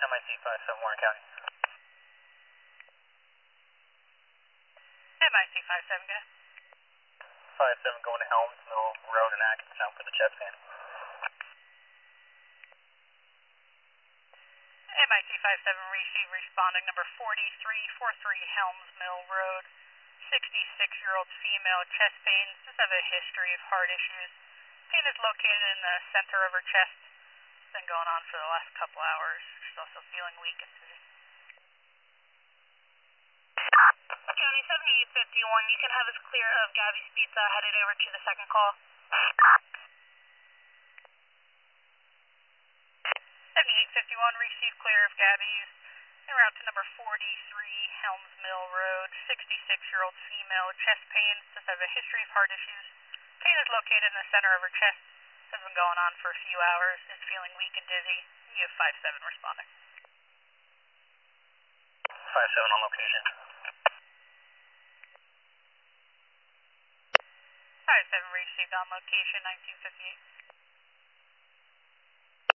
MIC 57 Warren County. MIC 57, guys. 57 going to Helms Mill Road in Atkinson for the chest pan. MIC 57, receive responding number 4343 Helms Mill Road. 66-year-old female, chest pains, does have a history of heart issues. Pain is located in the center of her chest. It's been going on for the last couple hours. She's also feeling weak and dizzy. County 7851, you can have us clear of Gabby's Pizza, headed over to the second call. 7851, receive clear of Gabby's. En route to number 43 Helms Mill Road. 66-year-old female, chest pains, does have a history of heart issues. Pain is located in the center of her chest. Has been going on for a few hours. Is feeling weak and dizzy. You have 57 responding. 57 on location. 57 received on location, 1958.